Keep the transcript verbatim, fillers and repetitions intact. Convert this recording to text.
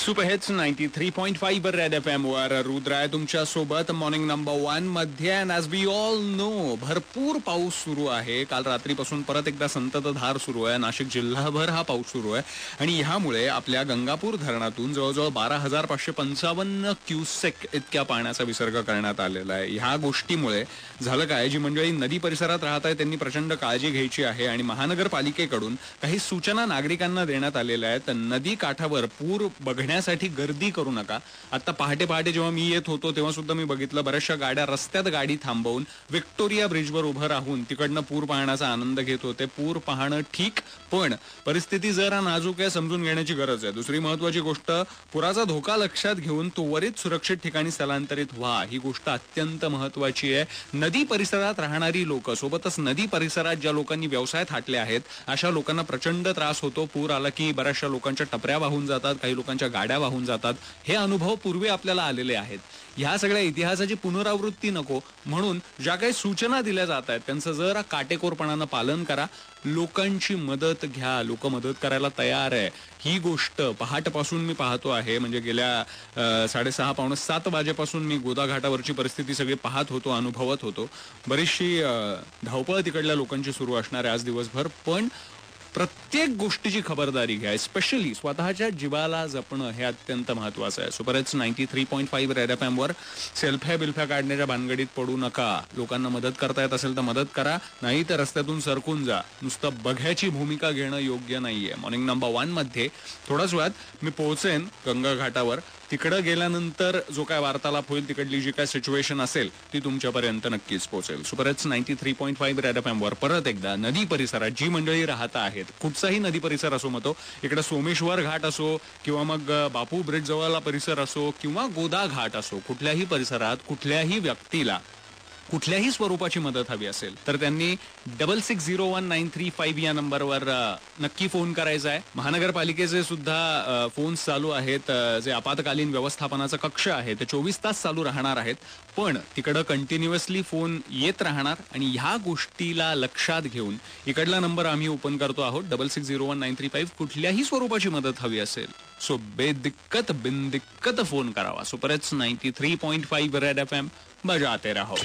Super hits ninety three point five red F M वर रुद्र आहे तुमच्या सोबत मॉर्निंग नंबर वन मध्ये. And as we all know भरपूर पाऊस सुरू आहे. काल रात्रीपासून परत एकदा संततधार सुरू आहे. नाशिक जिल्हाभर हा पाऊस सुरू आहे आणि ह्यामुळे आपल्या गंगापूर धरणातून जवळजवळ बारा हजार पाचशे पंचावन्न क्युसेक इतक्या पाण्याचा विसर्ग करण्यात आलेला आहे. ह्या गोष्टीमुळे झालं काय, जी मंडळी नदी परिसरात राहत आहे त्यांनी प्रचंड काळजी घ्यायची आहे आणि महानगरपालिकेकडून काही सूचना नागरिकांना देण्यात आलेल्या आहेत. नदी काठावर पूर बघण्यासाठी गर्दी करू नका. आता पहाटे पहाटे जेव्हा मी येत होतो तेव्हा सुद्धा मी बघितलं बऱ्याचशा गाड्या रस्त्यात गाडी थांबवून विक्टोरिया ब्रिजवर उभं राहून तिकडनं पूर पाहण्याचा आनंद घेत होते. पूर पाहणं ठीक, पण परिस्थिती जरा नाजूक आहे, समजून घेण्याची गरज आहे. दुसरी महत्वाची गोष्ट, पुराचा धोका लक्षात घेऊन त्वरित सुरक्षित ठिकाणी स्थलांतरित व्हा. ही गोष्ट अत्यंत महत्वाची आहे. नदी परिसरात राहणारी लोक, सोबतच नदी परिसरात ज्या लोकांनी व्यवसाय थाटले आहेत अशा लोकांना प्रचंड त्रास होतो. पूर आला की बऱ्याचशा लोकांच्या टपऱ्या वाहून जातात, काही लोकांच्या गाड्या वाहून जातात. हे अनुभव पूर्वी आपल्याला आलेले आहेत. ह्या सगळ्या इतिहासाची पुनरावृत्ती नको म्हणून ज्या काही सूचना दिल्या जात आहेत त्यांचं जरा काटेकोरपणानं पालन करा. लोकांची मदत घ्या, लोक मदत करायला तयार आहे. ही गोष्ट पहाटपासून मी पाहतो आहे. म्हणजे गेल्या साडेसहा पावणे सात वाजेपासून मी गोदा घाटावरची परिस्थिती सगळी पाहत होतो, अनुभवत होतो. बरीचशी धावपळ तिकडल्या लोकांची सुरू असणार आहे आज दिवसभर, पण प्रत्येक गोष्टीची खबरदारी घ्या. स्पेशली स्वतःच्या जीवाला जपणं हे अत्यंत महत्वाचं आहे. Super hits ninety three point five red F M वर सेल्फ्या बिल्फ्या काढण्याच्या भानगडीत पडू नका. लोकांना मदत करता येत असेल तर मदत करा, नाही तर रस्त्यातून सरकून जा. नुसतं बघ्याची भूमिका घेणं योग्य नाहीये. मॉर्निंग नंबर वन मध्ये थोड्याच वेळात मी पोहोचेन गंगा घाटावर. तिकडं गेल्यानंतर जो काय वार्तालाप होईल, तिकडली जी काय सिच्युएशन असेल ती तुमच्यापर्यंत नक्कीच पोहोचेल. Super hits ninety three point five red F M वर परत एकदा नदी परिसरात जी मंडळी राहत आहेत, कुठचाही नदी परिसर असो, मग तो इकडे सोमेश्वर घाट असो किंवा मग बापू ब्रिज जवळला परिसर असो किंवा गोदा घाट असो, कुठल्याही परिसरात कुठल्याही व्यक्तीला कुठल्याही स्वरूपाची मदत हवी असेल तर त्यांनी double six zero one nine three five या नंबरवर नक्की फोन करायचा आहे. महानगरपालिकेचे सुद्धा फोन्स चालू आहेत. जे आपत्कालीन व्यवस्थापनाचा कक्ष आहे ते चोवीस तास चालू राहणार आहेत, पण तिकडं कंटिन्युअसली फोन येत राहणार. आणि ह्या गोष्टीला लक्षात घेऊन इकडला नंबर आम्ही ओपन करतो आहोत, double six zero one nine three five. कुठल्याही स्वरूपाची मदत हवी असेल सो बेदिक्कत बिनदिक्कत फोन करावा. Super hits ninety three point five red F M बजाते रहो.